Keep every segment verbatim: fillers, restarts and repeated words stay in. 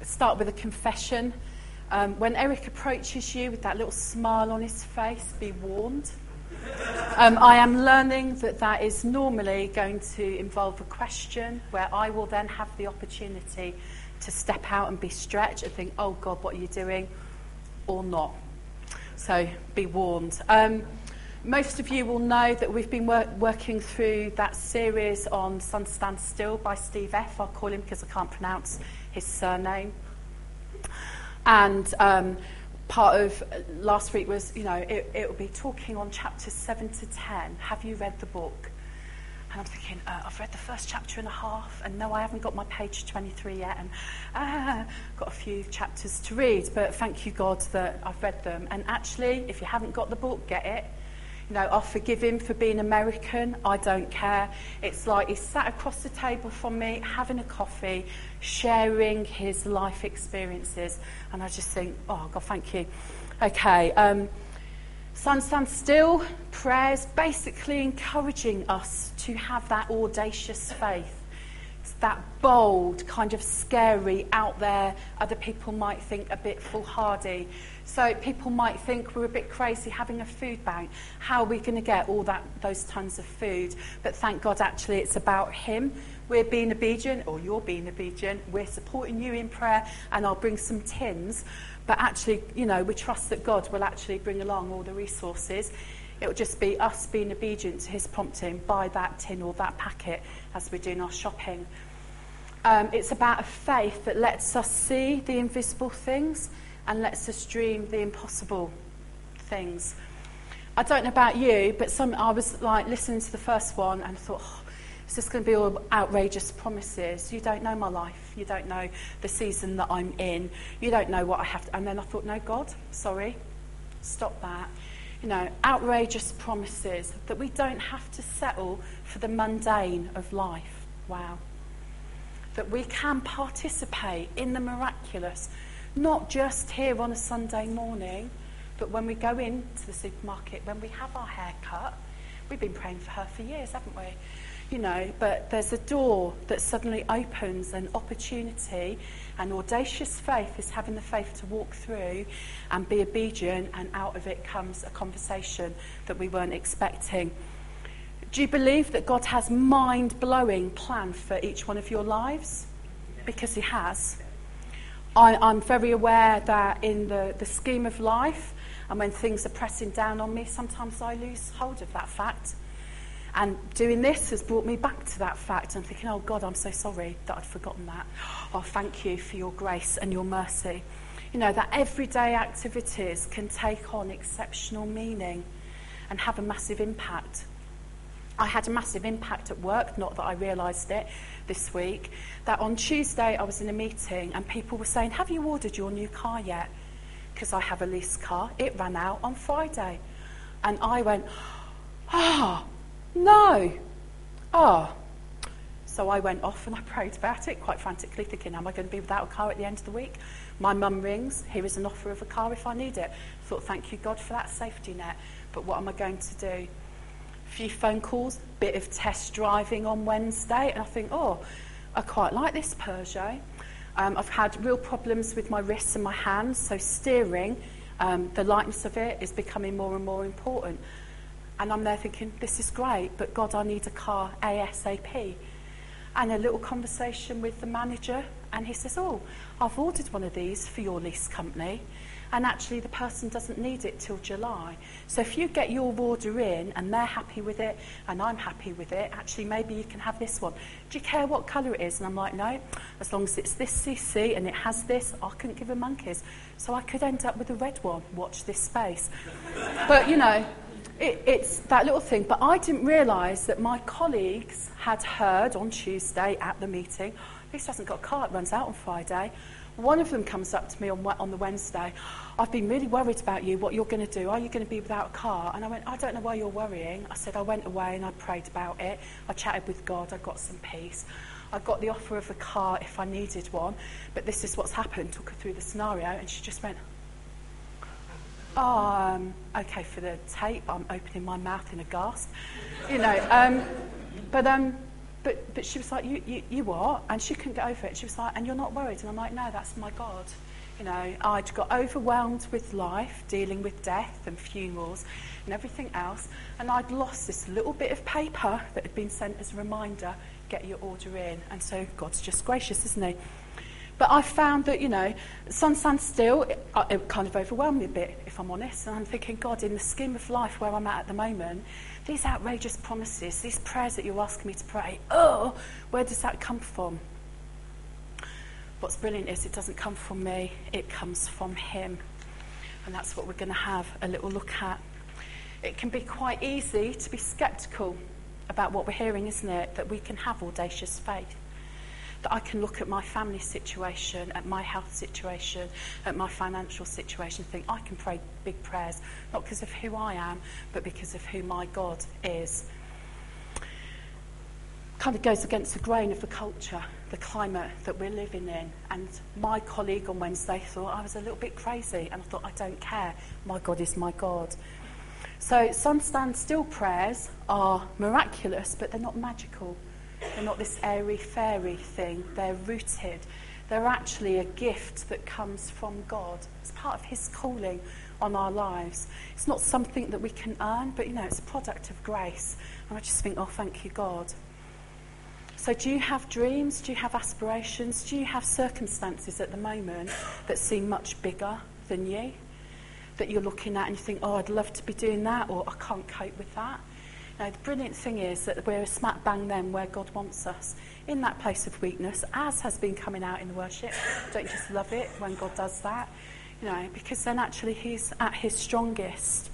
start with a confession. Um, when Eric approaches you with that little smile on his face, be warned. Um, I am learning that that is normally going to involve a question where I will then have the opportunity to step out and be stretched and think, oh God, what are you doing? Or not. So be warned. Um, most of you will know that we've been wor- working through that series on Sun Stand Still by Steve F. I'll call him because I can't pronounce his surname. And um, part of last week was, you know, it, it will be talking on chapters seven to ten. Have you read the book? And I'm thinking, uh, I've read the first chapter and a half, and no, I haven't got my page twenty-three yet, and ah, got a few chapters to read. But thank you, God, that I've read them. And actually, if you haven't got the book, get it. You know, I'll forgive him for being American. I don't care. It's like he sat across the table from me, having a coffee, sharing his life experiences. And I just think, oh, God, thank you. Okay, um, Sun Stand Still, prayers, basically encouraging us to have that audacious faith. It's that bold, kind of scary, out there, other people might think a bit foolhardy. So people might think we're a bit crazy having a food bank. How are we going to get all that, those tons of food? But thank God, actually, it's about him. We're being obedient, or you're being obedient. We're supporting you in prayer, and I'll bring some tins. But actually, you know, we trust that God will actually bring along all the resources. It'll just be us being obedient to his prompting, buy that tin or that packet as we're doing our shopping. Um, it's about a faith that lets us see the invisible things and lets us dream the impossible things. I don't know about you, but some I was like listening to the first one and thought, oh, is this going to be all outrageous promises? You don't know my life. You don't know the season that I'm in. You don't know what I have to... And then I thought, no, God, sorry, stop that. You know, outrageous promises that we don't have to settle for the mundane of life. Wow. That we can participate in the miraculous, not just here on a Sunday morning, but when we go into the supermarket, when we have our hair cut. We've been praying for her for years, haven't we? You know, but there's a door that suddenly opens, an opportunity, and audacious faith is having the faith to walk through and be obedient, and out of it comes a conversation that we weren't expecting. Do you believe that God has mind-blowing plan for each one of your lives? Because he has. I, I'm very aware that in the, the scheme of life, and when things are pressing down on me, sometimes I lose hold of that fact. And doing this has brought me back to that fact. I'm thinking, oh God, I'm so sorry that I'd forgotten that. Oh, thank you for your grace and your mercy. You know, that everyday activities can take on exceptional meaning and have a massive impact. I had a massive impact at work, not that I realised it this week, that on Tuesday I was in a meeting and people were saying, have you ordered your new car yet? Because I have a lease car. It ran out on Friday. And I went, ah, oh, no. Oh. So I went off and I prayed about it, quite frantically, thinking, am I going to be without a car at the end of the week? My mum rings, here is an offer of a car if I need it. Thought, thank you, God, for that safety net. But what am I going to do? A few phone calls, bit of test driving on Wednesday, and I think, oh, I quite like this Peugeot. Um, I've had real problems with my wrists and my hands, so steering, um, the lightness of it is becoming more and more important. And I'm there thinking, this is great, but God, I need a car ASAP. And a little conversation with the manager, and he says, oh, I've ordered one of these for your lease company, and actually the person doesn't need it till July. So if you get your order in and they're happy with it and I'm happy with it, actually maybe you can have this one. Do you care what colour it is? And I'm like, no, as long as it's this C C and it has this, I couldn't give a monkey's. So I could end up with a red one. Watch this space. But, you know, it, it's that little thing. But I didn't realise that my colleagues had heard on Tuesday at the meeting, this hasn't got a car, it runs out on Friday. One of them comes up to me on, on the Wednesday, I've been really worried about you, what you're going to do. Are you going to be without a car? And I went, I don't know why you're worrying. I said, I went away and I prayed about it. I chatted with God, I got some peace. I got the offer of a car if I needed one, but this is what's happened. Took her through the scenario and she just went, oh, um, okay, for the tape, I'm opening my mouth in a gasp. You know, um, but um, but, but she was like, you, you, you what? And she couldn't get over it. She was like, and you're not worried? And I'm like, no, that's my God. You know, I'd got overwhelmed with life, dealing with death and funerals and everything else. And I'd lost this little bit of paper that had been sent as a reminder, get your order in. And so God's just gracious, isn't he? But I found that, you know, sun stands still. It, it kind of overwhelmed me a bit, if I'm honest. And I'm thinking, God, in the scheme of life where I'm at at the moment, these outrageous promises, these prayers that you're asking me to pray, oh, where does that come from? What's brilliant is it doesn't come from me, it comes from him. And that's what we're going to have a little look at. It can be quite easy to be sceptical about what we're hearing, isn't it? That we can have audacious faith. That I can look at my family situation, at my health situation, at my financial situation, and think I can pray big prayers, not because of who I am, but because of who my God is. Kind of goes against the grain of the culture, the climate that we're living in. And my colleague on Wednesday thought I was a little bit crazy, and I thought, I don't care. My God is my God. So sun stand still prayers are miraculous, but they're not magical. They're not this airy-fairy thing. They're rooted. They're actually a gift that comes from God. It's part of his calling on our lives. It's not something that we can earn, but, you know, it's a product of grace. And I just think, oh, thank you, God. So do you have dreams? Do you have aspirations? Do you have circumstances at the moment that seem much bigger than you? That you're looking at and you think, oh, I'd love to be doing that, or I can't cope with that. Now, the brilliant thing is that we're smack bang then where God wants us, in that place of weakness, as has been coming out in the worship. Don't you just love it when God does that? You know, because then actually he's at his strongest.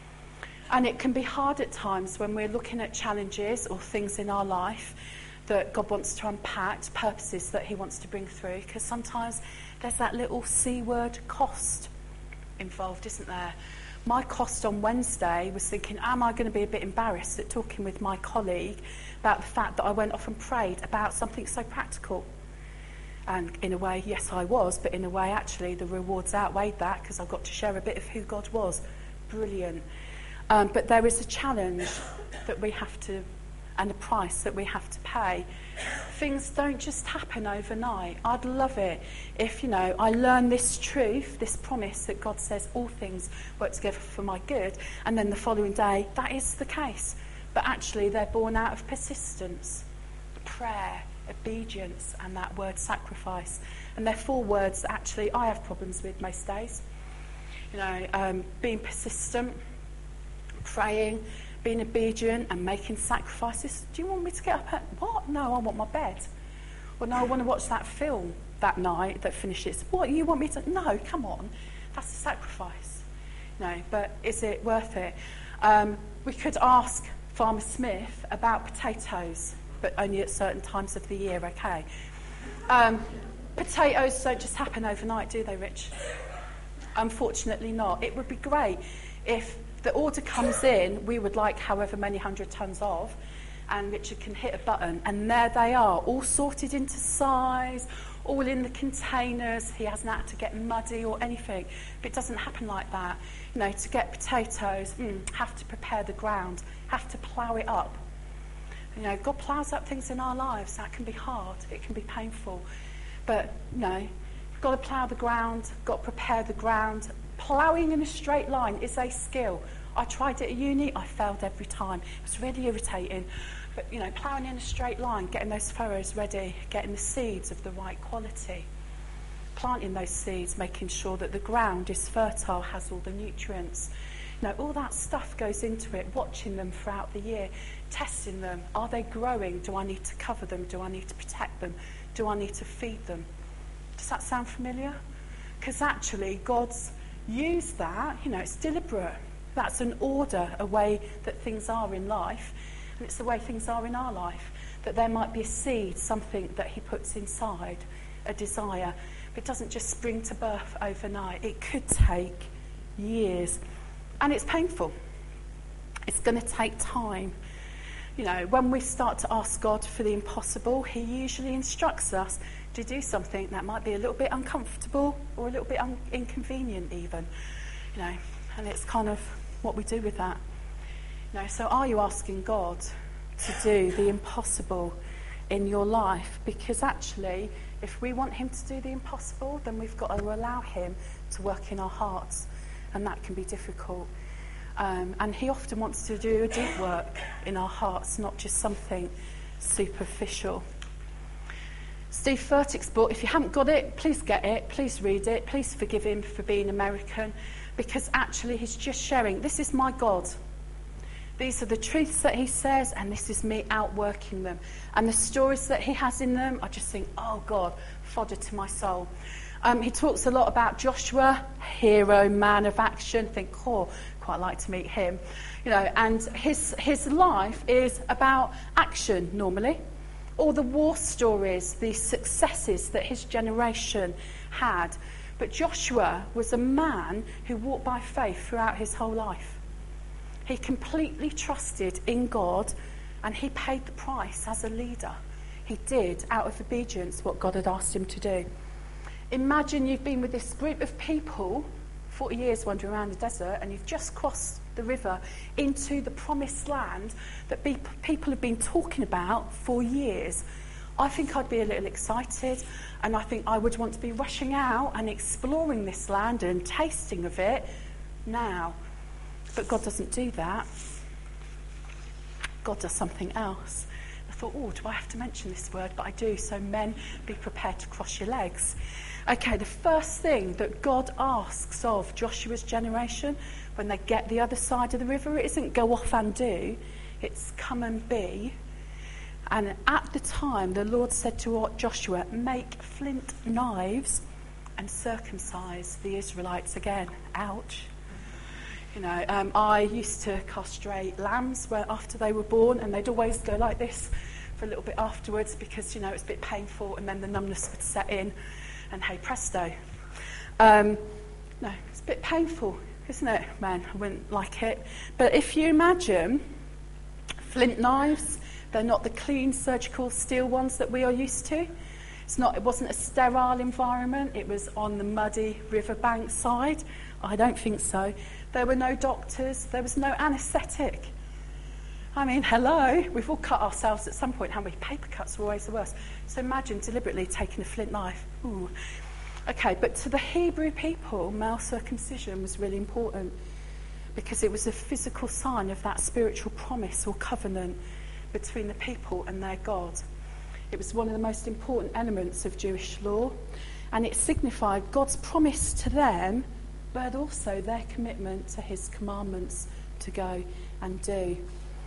And it can be hard at times when we're looking at challenges or things in our life that God wants to unpack, purposes that he wants to bring through, because sometimes there's that little C word, cost, involved, isn't there? My cost on Wednesday was thinking, am I going to be a bit embarrassed at talking with my colleague about the fact that I went off and prayed about something so practical? And in a way, yes, I was, but in a way, actually, the rewards outweighed that because I got to share a bit of who God was. Brilliant. Um, but there is a challenge that we have to, and a price that we have to pay. Things don't just happen overnight. I'd love it if, you know, I learn this truth, this promise that God says all things work together for my good, and then the following day, that is the case. But actually, they're born out of persistence, prayer, obedience, and that word sacrifice. And they're four words that actually I have problems with most days. You know, um, being persistent, praying, being obedient and making sacrifices. Do you want me to get up at what? No, I want my bed. Well, no, I want to watch that film that night that finishes. What, you want me to? No, come on. That's a sacrifice. No, but is it worth it? Um, we could ask Farmer Smith about potatoes, but only at certain times of the year, okay? Um, potatoes don't just happen overnight, do they, Rich? Unfortunately not. It would be great if the order comes in, we would like however many hundred tons of, and Richard can hit a button, and there they are, all sorted into size, all in the containers. He hasn't had to get muddy or anything. But it doesn't happen like that. You know, to get potatoes, mm, have to prepare the ground, have to plough it up. You know, God ploughs up things in our lives. That can be hard. It can be painful. But, you know, you've got to plough the ground, got to prepare the ground. Ploughing in a straight line is a skill. I tried it at uni, I failed every time. It was really irritating. But, you know, ploughing in a straight line, getting those furrows ready, getting the seeds of the right quality, planting those seeds, making sure that the ground is fertile, has all the nutrients. You know, all that stuff goes into it, watching them throughout the year, testing them. Are they growing? Do I need to cover them? Do I need to protect them? Do I need to feed them? Does that sound familiar? Because actually, God's use that, you know, it's deliberate. That's an order, a way that things are in life, and it's the way things are in our life, that there might be a seed, something that he puts inside, a desire, but it doesn't just spring to birth overnight. It could take years, and it's painful. It's going to take time. You know, when we start to ask God for the impossible, he usually instructs us to do something that might be a little bit uncomfortable or a little bit un- inconvenient even, you know, and it's kind of what we do with that. You know, so are you asking God to do the impossible in your life, because actually, if we want him to do the impossible, then we've got to allow him to work in our hearts, and that can be difficult. Um, and he often wants to do a deep work in our hearts, not just something superficial. Steve Furtick's book, if you haven't got it, please get it, please read it, please forgive him for being American, because actually he's just sharing, this is my God. These are the truths that he says, and this is me outworking them. And the stories that he has in them, I just think, oh God, fodder to my soul. Um, he talks a lot about Joshua, hero, man of action. Think, oh, quite like to meet him. You know, and his his life is about action normally. All the war stories, the successes that his generation had. But Joshua was a man who walked by faith throughout his whole life. He completely trusted in God, and he paid the price as a leader. He did, out of obedience, what God had asked him to do. Imagine you've been with this group of people, forty years wandering around the desert, and you've just crossed the river into the promised land that be- people have been talking about for years. I think I'd be a little excited, and I think I would want to be rushing out and exploring this land and tasting of it now. But God doesn't do that. God does something else. I thought, oh, do I have to mention this word? But I do. So men, be prepared to cross your legs. Okay, the first thing that God asks of Joshua's generation when they get the other side of the river, it isn't go off and do. It's come and be. And at the time, the Lord said to Joshua, make flint knives and circumcise the Israelites again. Ouch. You know, um, I used to castrate lambs where after they were born, and they'd always go like this for a little bit afterwards because, you know, it's a bit painful, and then the numbness would set in, and hey presto. Um, no, it's a bit painful, isn't it? Man, I wouldn't like it. But if you imagine flint knives, they're not the clean surgical steel ones that we are used to. It's not. It wasn't a sterile environment. It was on the muddy riverbank side. I don't think so. There were no doctors. There was no anaesthetic. I mean, hello. We've all cut ourselves at some point, haven't we? Paper cuts are always the worst. So imagine deliberately taking a flint knife. Ooh. Okay, but to the Hebrew people, male circumcision was really important because it was a physical sign of that spiritual promise or covenant between the people and their God. It was one of the most important elements of Jewish law, and it signified God's promise to them, but also their commitment to his commandments to go and do.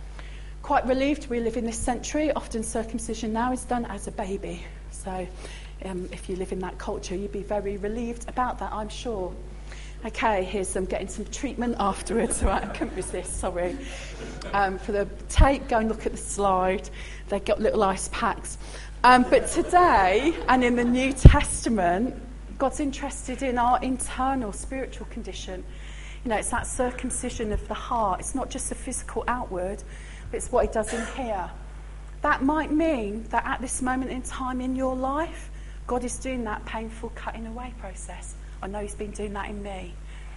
Quite relieved we live in this century. Often circumcision now is done as a baby. So um, if you live in that culture, you'd be very relieved about that, I'm sure. Okay, here's them getting some treatment afterwards. Right, I couldn't resist, sorry. Um, for the tape, go and look at the slide. They've got little ice packs. Um, but today, and in the New Testament, God's interested in our internal spiritual condition. You know, it's that circumcision of the heart. It's not just a physical outward, but it's what he does in here. That might mean that at this moment in time in your life, God is doing that painful cutting away process. I know he's been doing that in me.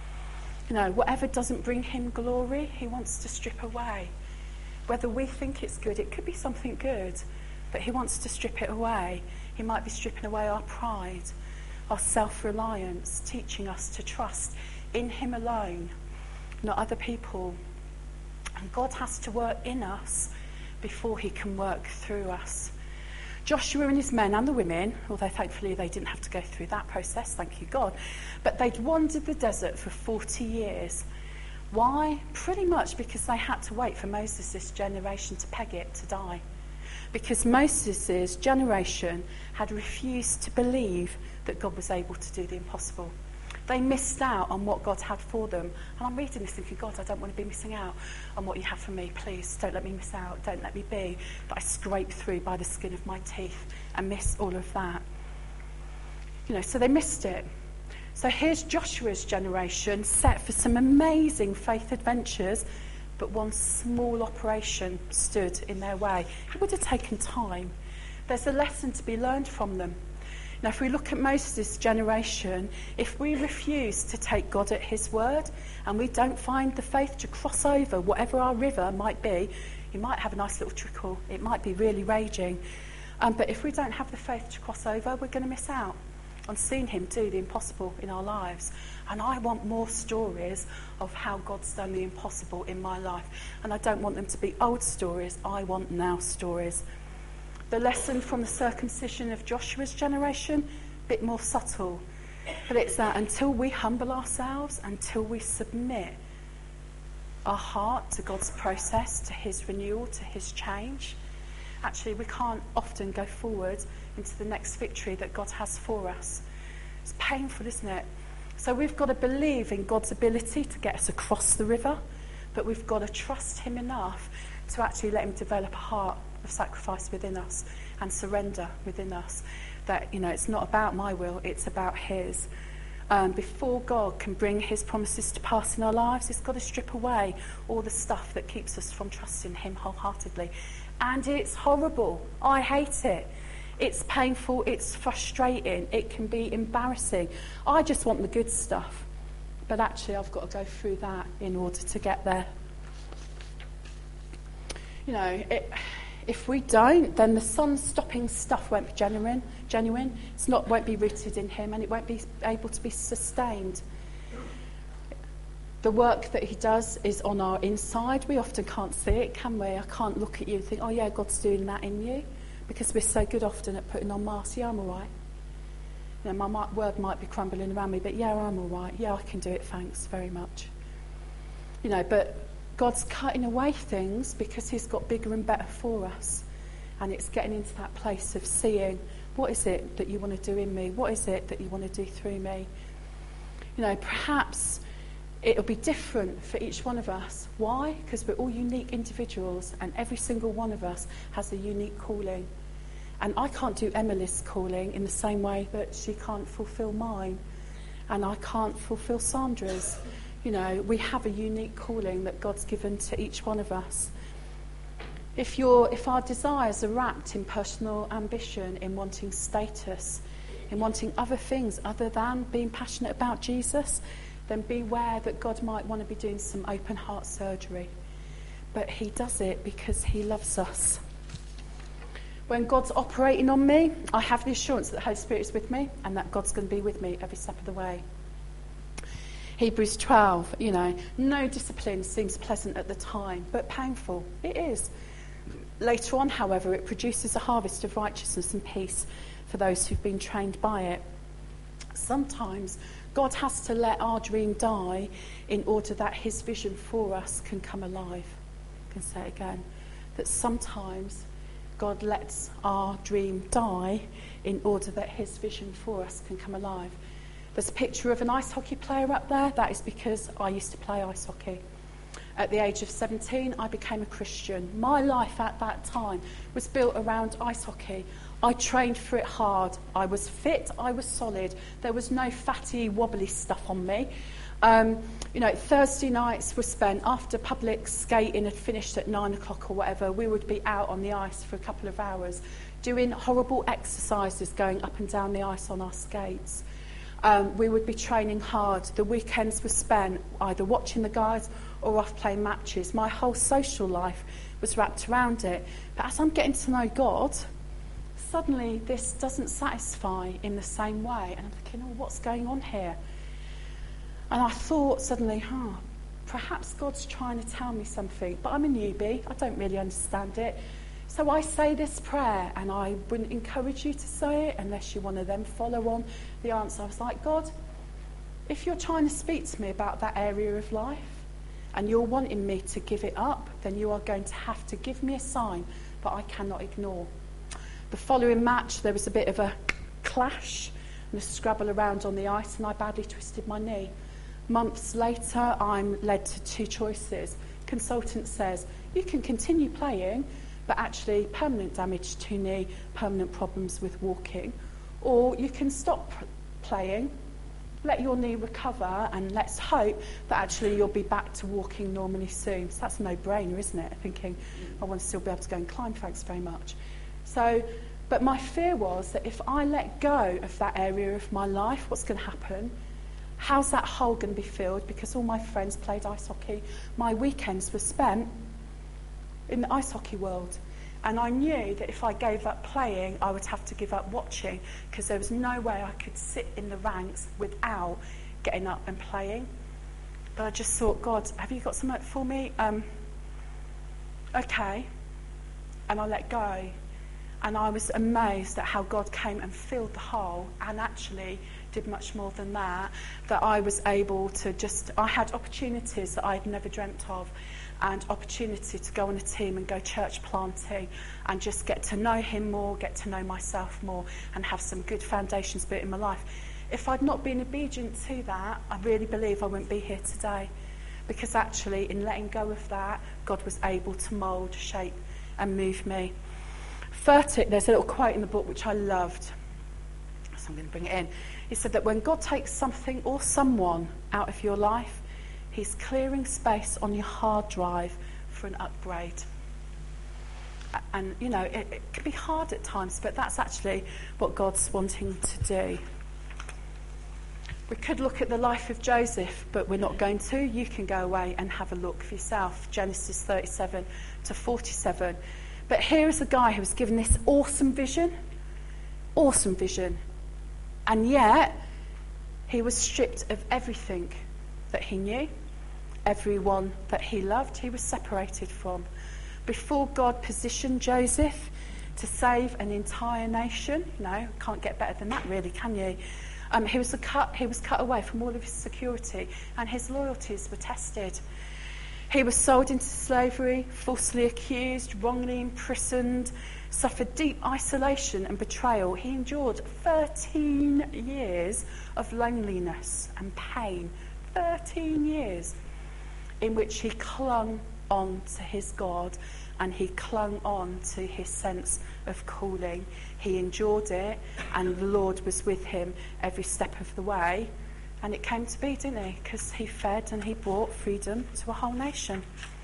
You know, whatever doesn't bring him glory, he wants to strip away. Whether we think it's good, it could be something good, but he wants to strip it away. He might be stripping away our pride, our self-reliance, teaching us to trust in him alone, not other people. And God has to work in us before he can work through us. Joshua and his men and the women, although thankfully they didn't have to go through that process, thank you God, but they'd wandered the desert for forty years. Why? Pretty much because they had to wait for Moses' generation to peg it to die. Because Moses' generation had refused to believe that God was able to do the impossible. They missed out on what God had for them. And I'm reading this thinking, God, I don't want to be missing out on what you have for me. Please, don't let me miss out. Don't let me be that I scrape through by the skin of my teeth and miss all of that. You know, so they missed it. So here's Joshua's generation set for some amazing faith adventures, but one small operation stood in their way. It would have taken time. There's a lesson to be learned from them. Now, if we look at Moses' generation, if we refuse to take God at his word and we don't find the faith to cross over whatever our river might be, you might have a nice little trickle. It might be really raging. Um, but if we don't have the faith to cross over, we're going to miss out on seeing him do the impossible in our lives. And I want more stories of how God's done the impossible in my life. And I don't want them to be old stories. I want now stories. The lesson from the circumcision of Joshua's generation, a bit more subtle. But it's that until we humble ourselves, until we submit our heart to God's process, to his renewal, to his change, actually we can't often go forward into the next victory that God has for us. It's painful, isn't it? So we've got to believe in God's ability to get us across the river, but we've got to trust him enough to actually let him develop a heart of sacrifice within us and surrender within us. That, you know, it's not about my will, it's about his. Um, before God can bring his promises to pass in our lives, he's got to strip away all the stuff that keeps us from trusting him wholeheartedly. And it's horrible. I hate it. It's painful, it's frustrating, it can be embarrassing. I just want the good stuff. But actually I've got to go through that in order to get there. You know, it, if we don't, then the sun-stopping stuff won't be genuine. Genuine. It's not won't be rooted in him, and it won't be able to be sustained. The work that he does is on our inside. We often can't see it, can we? I can't look at you and think, oh yeah, God's doing that in you, because we're so good often at putting on masks. Yeah, I'm all right. You know, my word might be crumbling around me, but yeah, I'm all right. Yeah, I can do it. Thanks very much. You know, but God's cutting away things because he's got bigger and better for us. And it's getting into that place of seeing, what is it that you want to do in me? What is it that you want to do through me? You know, perhaps it'll be different for each one of us. Why? Because we're all unique individuals, and every single one of us has a unique calling. And I can't do Emily's calling in the same way that she can't fulfil mine. And I can't fulfil Sandra's. You know, we have a unique calling that God's given to each one of us. If you're, if our desires are wrapped in personal ambition, in wanting status, in wanting other things other than being passionate about Jesus, then beware that God might want to be doing some open heart surgery. But he does it because he loves us. When God's operating on me, I have the assurance that the Holy Spirit is with me and that God's going to be with me every step of the way. Hebrews twelve, you know, no discipline seems pleasant at the time, but painful. It is. Later on, however, it produces a harvest of righteousness and peace for those who've been trained by it. Sometimes God has to let our dream die in order that his vision for us can come alive. I can say it again. That sometimes God lets our dream die in order that his vision for us can come alive. There's a picture of an ice hockey player up there. That is because I used to play ice hockey. At the age of seventeen, I became a Christian. My life at that time was built around ice hockey. I trained for it hard. I was fit, I was solid. There was no fatty, wobbly stuff on me. Um, you know, Thursday nights were spent after public skating had finished at nine o'clock or whatever. We would be out on the ice for a couple of hours doing horrible exercises, going up and down the ice on our skates. Um, we would be training hard. The weekends were spent either watching the guys or off playing matches. My whole social life was wrapped around it. But as I'm getting to know God, suddenly this doesn't satisfy in the same way. And I'm thinking, oh, what's going on here? And I thought suddenly, huh, perhaps God's trying to tell me something. But I'm a newbie. I don't really understand it. So I say this prayer, and I wouldn't encourage you to say it unless you want to then follow on the answer. I was like, God, if you're trying to speak to me about that area of life and you're wanting me to give it up, then you are going to have to give me a sign that I cannot ignore. The following match, there was a bit of a clash and a scrabble around on the ice, and I badly twisted my knee. Months later, I'm led to two choices. Consultant says, you can continue playing, but actually permanent damage to knee, permanent problems with walking. Or you can stop playing, let your knee recover, and let's hope that actually you'll be back to walking normally soon. So that's a no-brainer, isn't it? Thinking, I want to still be able to go and climb, thanks very much. So, but my fear was that if I let go of that area of my life, what's going to happen? How's that hole going to be filled? Because all my friends played ice hockey. My weekends were spent in the ice hockey world. And I knew that if I gave up playing, I would have to give up watching, because there was no way I could sit in the ranks without getting up and playing. But I just thought, God, have you got something for me? Um, okay. And I let go. And I was amazed at how God came and filled the hole, and actually did much more than that, that I was able to just, I had opportunities that I'd never dreamt of, and opportunity to go on a team and go church planting and just get to know him more, get to know myself more, and have some good foundations built in my life. If I'd not been obedient to that, I really believe I wouldn't be here today, because actually in letting go of that, God was able to mould, shape and move me. Furtick, there's a little quote in the book which I loved, so I'm going to bring it in. He said that when God takes something or someone out of your life, he's clearing space on your hard drive for an upgrade. And, you know, it, it can be hard at times, but that's actually what God's wanting to do. We could look at the life of Joseph, but we're not going to. You can go away and have a look for yourself. Genesis thirty-seven to forty-seven. But here is a guy who was given this awesome vision. Awesome vision. And yet, he was stripped of everything that he knew. Everyone that he loved, he was separated from. Before God positioned Joseph to save an entire nation, you know, can't get better than that really, can you? Um, he was a cut. He was cut away from all of his security, and his loyalties were tested. He was sold into slavery, falsely accused, wrongly imprisoned, suffered deep isolation and betrayal. He endured thirteen years of loneliness and pain. thirteen years in which he clung on to his God, and he clung on to his sense of calling. He endured it, and the Lord was with him every step of the way. And it came to be, didn't he? Because he fed and he brought freedom to a whole nation.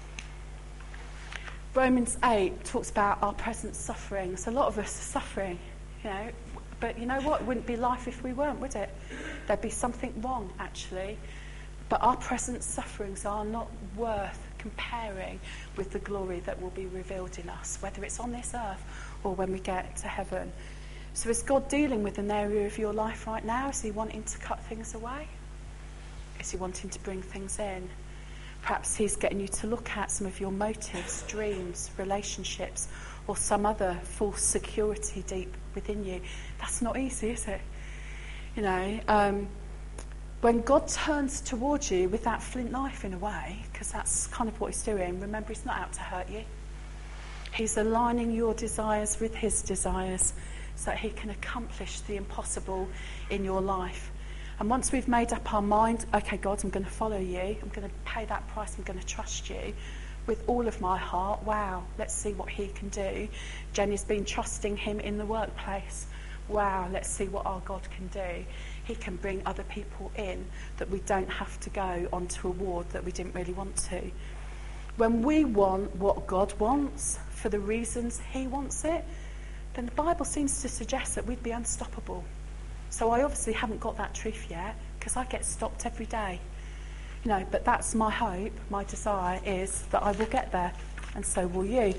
Romans eight talks about our present sufferings. A lot of us are suffering, you know. But you know what? It wouldn't be life if we weren't, would it? There'd be something wrong, actually. But our present sufferings are not worth comparing with the glory that will be revealed in us, whether it's on this earth or when we get to heaven. So is God dealing with an area of your life right now? Is he wanting to cut things away? Is he wanting to bring things in? Perhaps he's getting you to look at some of your motives, dreams, relationships, or some other false security deep within you. That's not easy, is it? You know, um, when God turns towards you with that flint knife in a way, because that's kind of what he's doing, remember, he's not out to hurt you. He's aligning your desires with his desires so that he can accomplish the impossible in your life. And once we've made up our mind, okay, God, I'm going to follow you, I'm going to pay that price, I'm going to trust you with all of my heart. Wow, let's see what he can do. Jenny's been trusting him in the workplace. Wow, let's see what our God can do. He can bring other people in that we don't have to go onto a ward that we didn't really want to. When we want what God wants for the reasons he wants it, then the Bible seems to suggest that we'd be unstoppable. So I obviously haven't got that truth yet, because I get stopped every day. You know, but that's my hope, my desire is that I will get there, and so will you.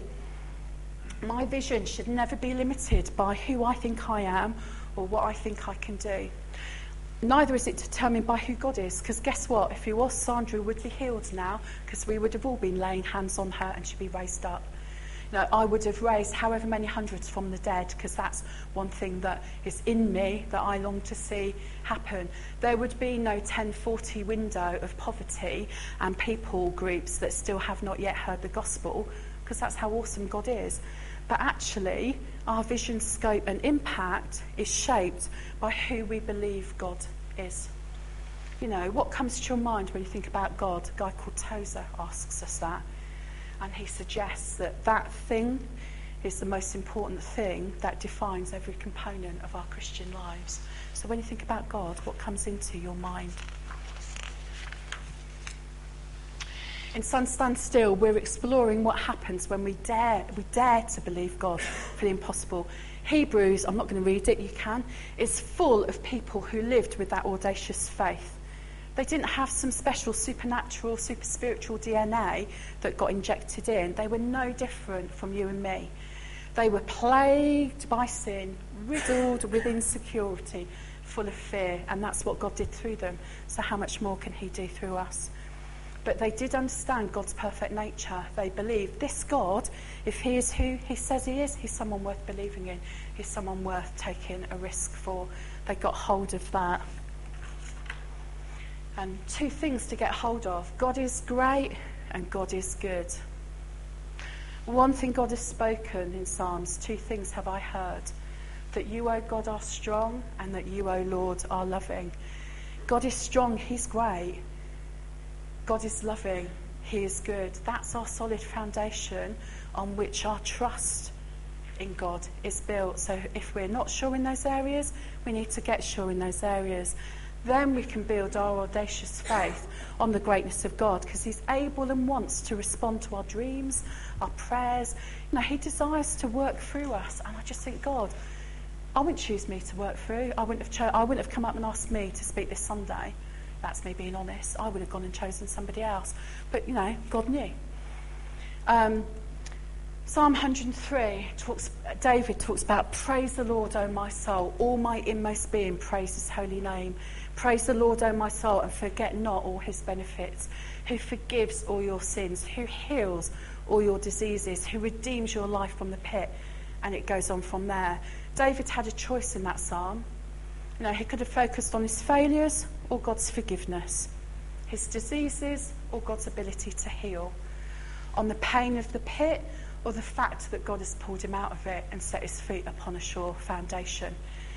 My vision should never be limited by who I think I am or what I think I can do. Neither is it determined by who God is, because guess what? If he was, Sandra would be healed now, because we would have all been laying hands on her and she'd be raised up. You know, I would have raised however many hundreds from the dead, because that's one thing that is in me that I long to see happen. There would be no ten forty window of poverty and people groups that still have not yet heard the gospel, because that's how awesome God is. But actually, our vision, scope and impact is shaped by who we believe God is. You know, what comes to your mind when you think about God? A guy called Tozer asks us that. And he suggests that that thing is the most important thing that defines every component of our Christian lives. So when you think about God, what comes into your mind? In Sun Stand Still, we're exploring what happens when we dare we dare to believe God for the impossible. Hebrews, I'm not going to read it, you can, is full of people who lived with that audacious faith. They didn't have some special supernatural, super spiritual D N A that got injected in. They were no different from you and me. They were plagued by sin, riddled with insecurity, full of fear, and that's what God did through them. So how much more can he do through us? But they did understand God's perfect nature. They believed this God, if he is who he says he is, he's someone worth believing in. He's someone worth taking a risk for. They got hold of that. And two things to get hold of. God is great and God is good. One thing God has spoken in Psalms, two things have I heard. That you, O God, are strong and that you, O Lord, are loving. God is strong, he's great. God is loving, he is good. That's our solid foundation on which our trust in God is built. So if we're not sure in those areas, we need to get sure in those areas. Then we can build our audacious faith on the greatness of God, because he's able and wants to respond to our dreams, our prayers. You know, he desires to work through us. And I just think, God, I wouldn't choose me to work through. I wouldn't have cho- I wouldn't have come up and asked me to speak this Sunday. That's me being honest. I would have gone and chosen somebody else. But, you know, God knew. Um, Psalm one hundred three, talks, David talks about, praise the Lord, O my soul. All my inmost being, praise his holy name. Praise the Lord, O my soul, and forget not all his benefits. Who forgives all your sins, who heals all your diseases, who redeems your life from the pit. And it goes on from there. David had a choice in that psalm. You know, he could have focused on his failures or God's forgiveness, his diseases or God's ability to heal, on the pain of the pit or the fact that God has pulled him out of it and set his feet upon a sure foundation.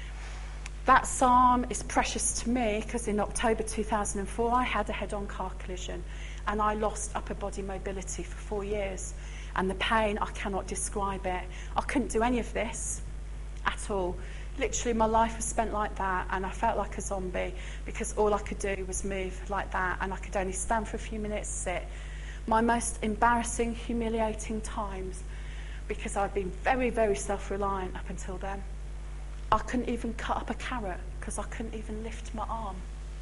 That psalm is precious to me because in October two thousand four I had a head-on car collision and I lost upper body mobility for four years. And the pain, I cannot describe it. I couldn't do any of this at all. Literally, my life was spent like that, and I felt like a zombie because all I could do was move like that, and I could only stand for a few minutes, sit. My most embarrassing, humiliating times, because I'd been very, very self-reliant up until then. I couldn't even cut up a carrot because I couldn't even lift my arm.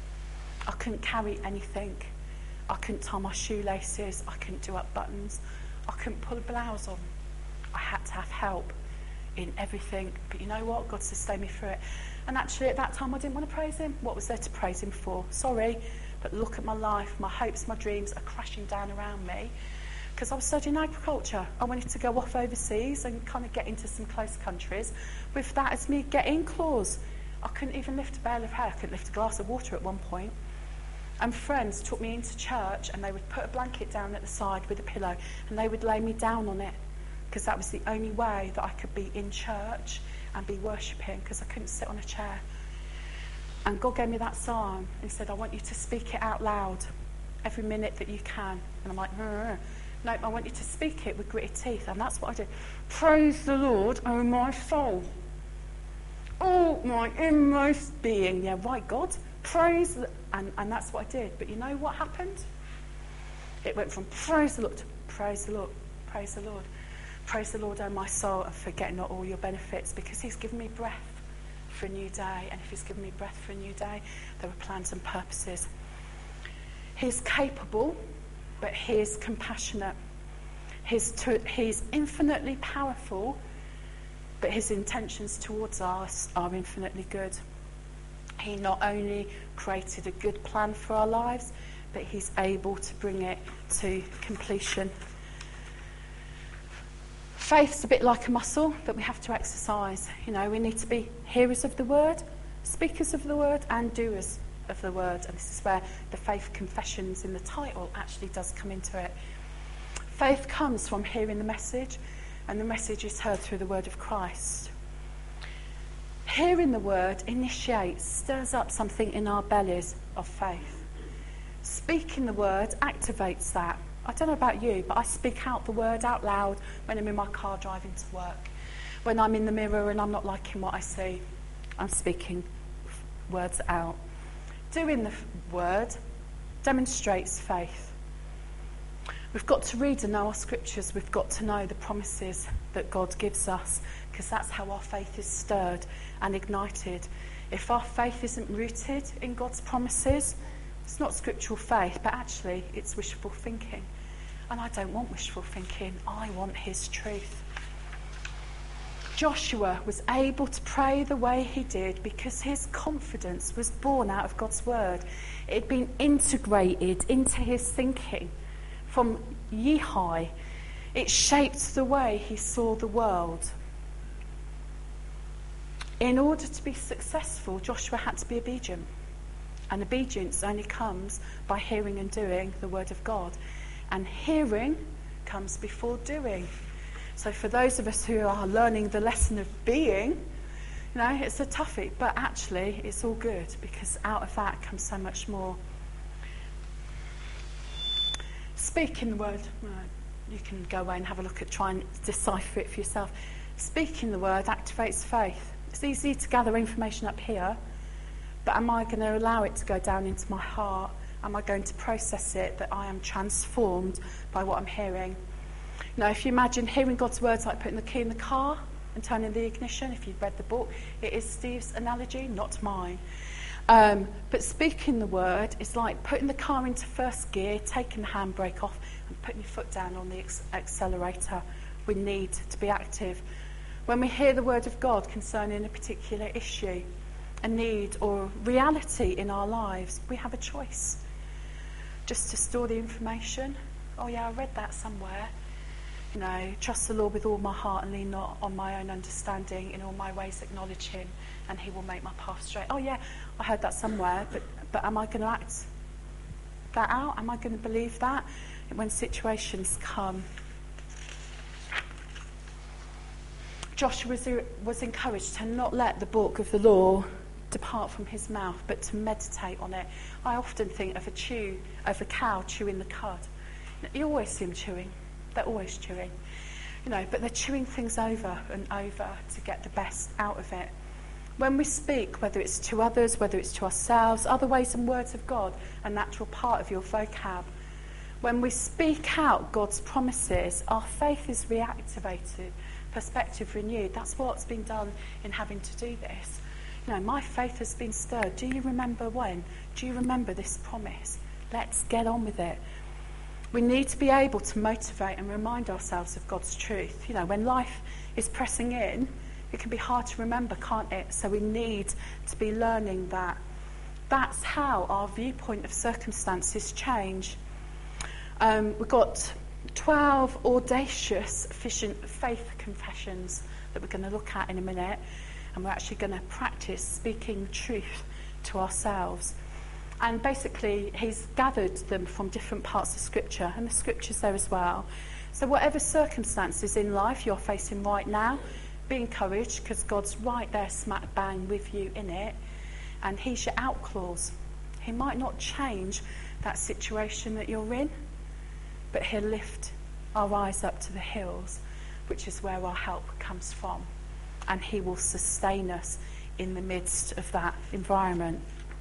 I couldn't carry anything. I couldn't tie my shoelaces. I couldn't do up buttons. I couldn't pull a blouse on. I had to have help in everything. But you know what? God sustained me through it. And actually at that time I didn't want to praise him. What was there to praise him for? Sorry, but look at my life. My hopes, my dreams are crashing down around me because I was studying agriculture. I wanted to go off overseas and kind of get into some close countries. With that as me getting clause. I couldn't even lift a bale of hay. I couldn't lift a glass of water at one point. And friends took me into church and they would put a blanket down at the side with a pillow and they would lay me down on it, because that was the only way that I could be in church and be worshipping, because I couldn't sit on a chair. And God gave me that psalm and said, I want you to speak it out loud every minute that you can. And I'm like, no, no, I want you to speak it with gritted teeth. And that's what I did. Praise the Lord, oh my soul. Oh, my inmost being. Yeah, right, God. Praise the... And, and that's what I did. But you know what happened? It went from praise the Lord to praise the Lord, praise the Lord. Praise the Lord, oh my soul, and forget not all your benefits, because he's given me breath for a new day. And if he's given me breath for a new day, there are plans and purposes. He's capable, but he is compassionate. He's, to, he's infinitely powerful, but his intentions towards us are infinitely good. He not only created a good plan for our lives, but he's able to bring it to completion. Faith's a bit like a muscle that we have to exercise. You know, we need to be hearers of the word, speakers of the word, and doers of the word. And this is where the faith confessions in the title actually does come into it. Faith comes from hearing the message, and the message is heard through the word of Christ. Hearing the word initiates, stirs up something in our bellies of faith. Speaking the word activates that. I don't know about you, but I speak out the word out loud when I'm in my car driving to work. When I'm in the mirror and I'm not liking what I see, I'm speaking words out. Doing the word demonstrates faith. We've got to read and know our scriptures. We've got to know the promises that God gives us, because that's how our faith is stirred and ignited. If our faith isn't rooted in God's promises, it's not scriptural faith, but actually it's wishful thinking. And I don't want wishful thinking. I want his truth. Joshua was able to pray the way he did because his confidence was born out of God's word. It had been integrated into his thinking from ye-high. It shaped the way he saw the world. In order to be successful, Joshua had to be obedient. And obedience only comes by hearing and doing the word of God. And hearing comes before doing. So for those of us who are learning the lesson of being, you know, it's a toughie, but actually it's all good because out of that comes so much more. Speaking the word, well, you can go away and have a look at, try and decipher it for yourself. Speaking the word activates faith. It's easy to gather information up here, but am I going to allow it to go down into my heart? Am I going to process it, that I am transformed by what I'm hearing? You know, if you imagine hearing God's words like putting the key in the car and turning the ignition, if you've read the book, it is Steve's analogy, not mine. Um, but speaking the word is like putting the car into first gear, taking the handbrake off and putting your foot down on the ex- accelerator. We need to be active. When we hear the word of God concerning a particular issue, a need or reality in our lives, we have a choice. Just to store the information. Oh yeah, I read that somewhere. You know, trust the Lord with all my heart and lean not on my own understanding. In all my ways acknowledge him and he will make my path straight. Oh yeah, I heard that somewhere, but, but am I going to act that out? Am I going to believe that when situations come? Joshua was, was encouraged to not let the book of the law depart from his mouth, but to meditate on it. I often think of a chew, of a cow chewing the cud. You always see them chewing. They're always chewing, you know, but they're chewing things over and over to get the best out of it. When we speak, whether it's to others, whether it's to ourselves, other ways and words of God, a natural part of your vocab. When we speak out God's promises, our faith is reactivated, perspective renewed. That's what's been done in having to do this. You know, my faith has been stirred. Do you remember when? Do you remember this promise? Let's get on with it. We need to be able to motivate and remind ourselves of God's truth. You know, when life is pressing in, it can be hard to remember, can't it? So we need to be learning that. That's how our viewpoint of circumstances change. Um, we've got twelve audacious, efficient faith confessions that we're going to look at in a minute. And we're actually going to practice speaking truth to ourselves. And basically, he's gathered them from different parts of Scripture, and the Scripture's there as well. So whatever circumstances in life you're facing right now, be encouraged, because God's right there smack bang with you in it, and he's your out clause. He might not change that situation that you're in, but he'll lift our eyes up to the hills, which is where our help comes from. And he will sustain us in the midst of that environment.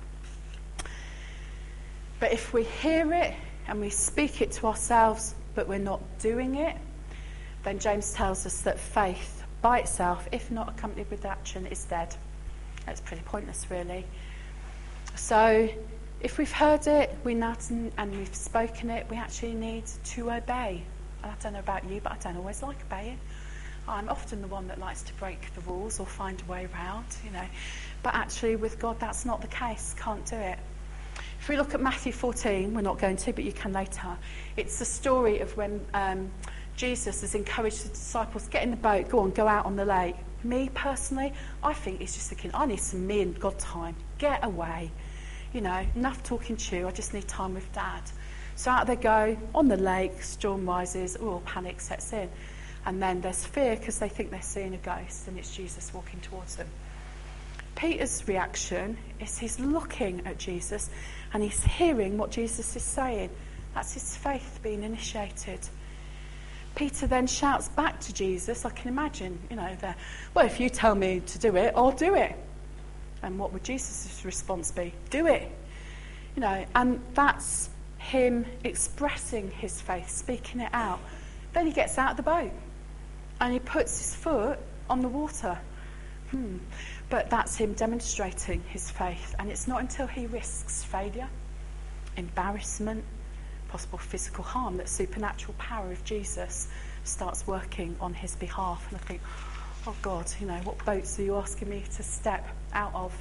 But if we hear it and we speak it to ourselves, but we're not doing it, then James tells us that faith by itself, if not accompanied with action, is dead. That's pretty pointless, really. So if we've heard it, we know and we've spoken it, we actually need to obey. And I don't know about you, but I don't always like obeying. I'm often the one that likes to break the rules or find a way around, you know. But actually, with God, that's not the case. Can't do it. If we look at Matthew fourteen, we're not going to, but you can later. It's the story of when um, Jesus has encouraged the disciples, get in the boat, go on, go out on the lake. Me, personally, I think he's just thinking, I need some me and God time. Get away. You know, enough talking to you. I just need time with Dad. So out they go, on the lake, storm rises, oh, panic sets in. And then there's fear because they think they're seeing a ghost and it's Jesus walking towards them. Peter's reaction is he's looking at Jesus and he's hearing what Jesus is saying. That's his faith being initiated. Peter then shouts back to Jesus. I can imagine, you know, the, well, if you tell me to do it, I'll do it. And what would Jesus' response be? Do it. You know, and that's him expressing his faith, speaking it out. Then he gets out of the boat and he puts his foot on the water. Hmm. But that's him demonstrating his faith. And it's not until he risks failure, embarrassment, possible physical harm that supernatural power of Jesus starts working on his behalf. And I think, Oh God, you know, what boats are you asking me to step out of?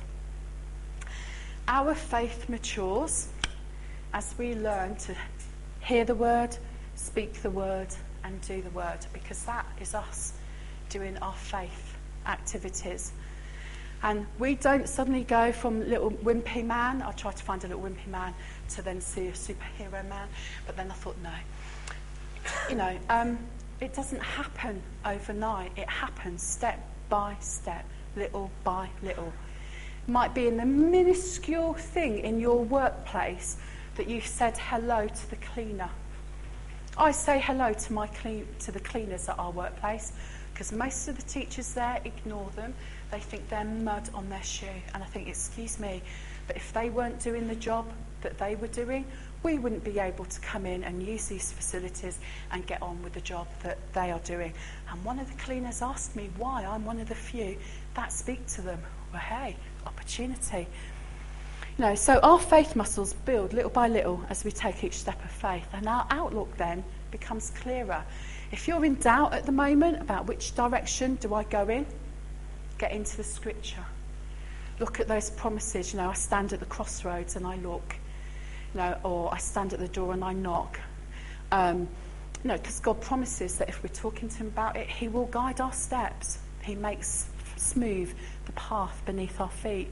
Our faith matures as we learn to hear the word, speak the word, and do the word, because that is us doing our faith activities. And we don't suddenly go from little wimpy man, I tried to find a little wimpy man, to then see a superhero man, but then I thought, no. You know, um, it doesn't happen overnight. It happens step by step, little by little. It might be in the minuscule thing in your workplace that you said hello to the cleaner. I say hello to my clean, to the cleaners at our workplace, because most of the teachers there ignore them. They think they're mud on their shoe. And I think, excuse me, but if they weren't doing the job that they were doing, we wouldn't be able to come in and use these facilities and get on with the job that they are doing. And one of the cleaners asked me why I'm one of the few that speak to them. Well, hey, opportunity. You know, so our faith muscles build little by little as we take each step of faith, and our outlook then becomes clearer. If you're in doubt at the moment about which direction do I go in, get into the scripture. Look at those promises. You know, I stand at the crossroads and I look. You know, or I stand at the door and I knock. Um, you know, because God promises that if we're talking to him about it, he will guide our steps. He makes smooth the path beneath our feet.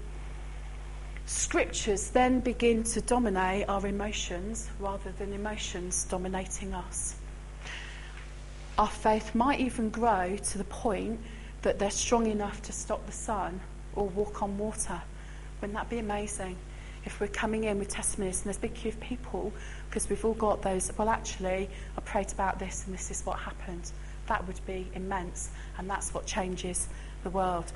Scriptures then begin to dominate our emotions rather than emotions dominating us. Our faith might even grow to the point that they're strong enough to stop the sun or walk on water. Wouldn't that be amazing? If we're coming in with testimonies and there's a big queue of people, because we've all got those, well, actually, I prayed about this and this is what happened. That would be immense, and that's what changes the world.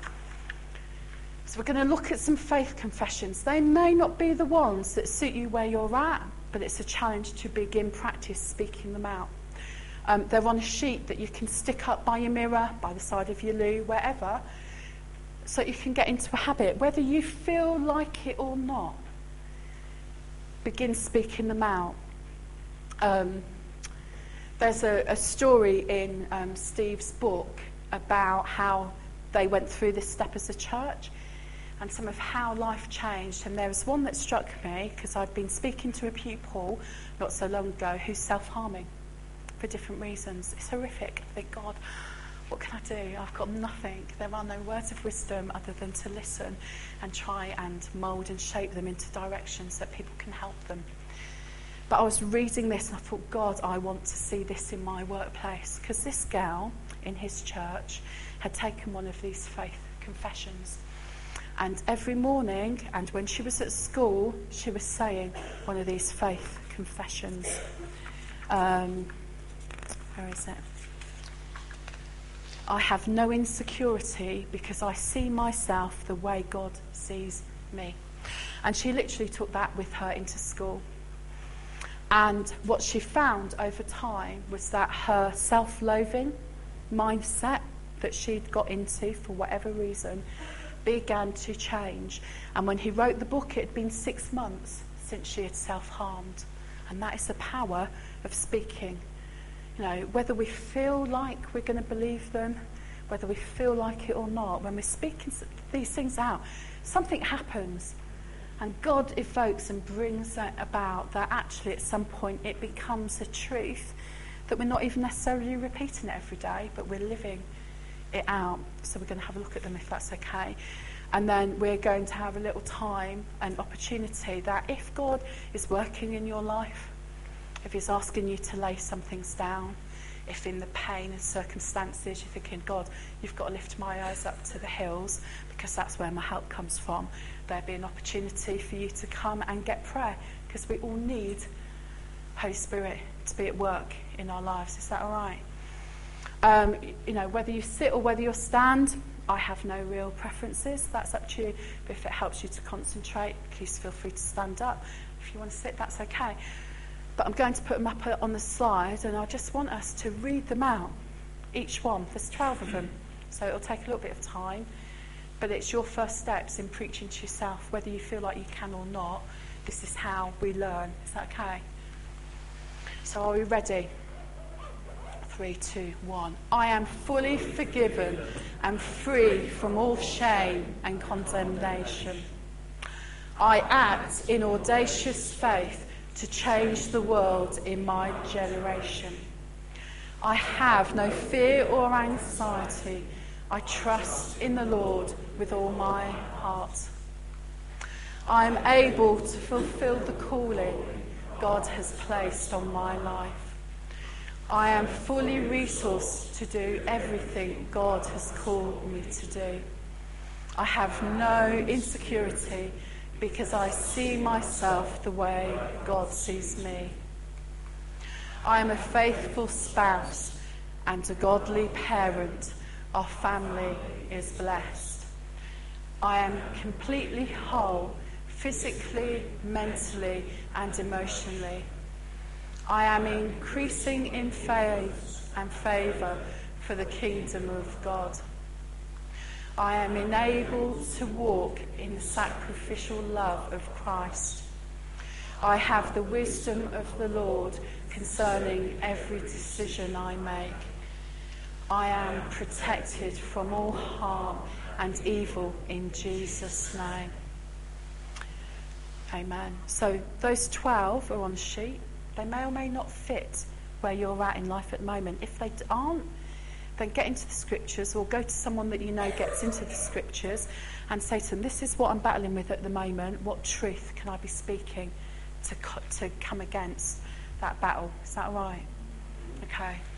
So we're going to look at some faith confessions. They may not be the ones that suit you where you're at, but it's a challenge to begin practice speaking them out. Um, they're on a sheet that you can stick up by your mirror, by the side of your loo, wherever, so you can get into a habit, whether you feel like it or not. Begin speaking them out. Um, there's a, a story in um, Steve's book about how they went through this step as a church and some of how life changed. And there was one that struck me because I'd been speaking to a pupil not so long ago who's self-harming for different reasons. It's horrific. I think, God, what can I do? I've got nothing. There are no words of wisdom other than to listen and try and mould and shape them into directions that people can help them. But I was reading this and I thought, God, I want to see this in my workplace. Because this gal in his church had taken one of these faith confessions. And every morning, and when she was at school, she was saying one of these faith confessions. Um, where is it? I have no insecurity because I see myself the way God sees me. And she literally took that with her into school. And what she found over time was that her self-loathing mindset that she'd got into for whatever reason began to change. And when he wrote the book, it had been six months since she had self-harmed. And that is the power of speaking. You know, whether we feel like we're going to believe them, whether we feel like it or not, when we're speaking these things out, something happens. And God evokes and brings that about that actually at some point it becomes a truth that we're not even necessarily repeating it every day, but we're living it out. So we're going to have a look at them if that's okay. And then we're going to have a little time and opportunity that if God is working in your life, if he's asking you to lay some things down, if in the pain and circumstances you're thinking, God, you've got to lift my eyes up to the hills because that's where my help comes from, there'll be an opportunity for you to come and get prayer, because we all need Holy Spirit to be at work in our lives. Is that all right? Um, you know, whether you sit or whether you stand, I have no real preferences. That's up to you. But if it helps you to concentrate, please feel free to stand up. If you want to sit, that's okay. But I'm going to put them up on the slide, and I just want us to read them out, each one. There's twelve of them, so it'll take a little bit of time. But it's your first steps in preaching to yourself, whether you feel like you can or not. This is how we learn. Is that okay? So are we ready? Three, two, one. I am fully forgiven and free from all shame and condemnation. I act in audacious faith to change the world in my generation. I have no fear or anxiety. I trust in the Lord with all my heart. I am able to fulfill the calling God has placed on my life. I am fully resourced to do everything God has called me to do. I have no insecurity because I see myself the way God sees me. I am a faithful spouse and a godly parent. Our family is blessed. I am completely whole, physically, mentally, and emotionally. I am increasing in faith and favour for the kingdom of God. I am enabled to walk in the sacrificial love of Christ. I have the wisdom of the Lord concerning every decision I make. I am protected from all harm and evil in Jesus' name. Amen. So those twelve are on the sheet. They may or may not fit where you're at in life at the moment. If they aren't, then get into the scriptures or go to someone that you know gets into the scriptures and say to them, this is what I'm battling with at the moment. What truth can I be speaking to, to come against that battle? Is that all right? Okay.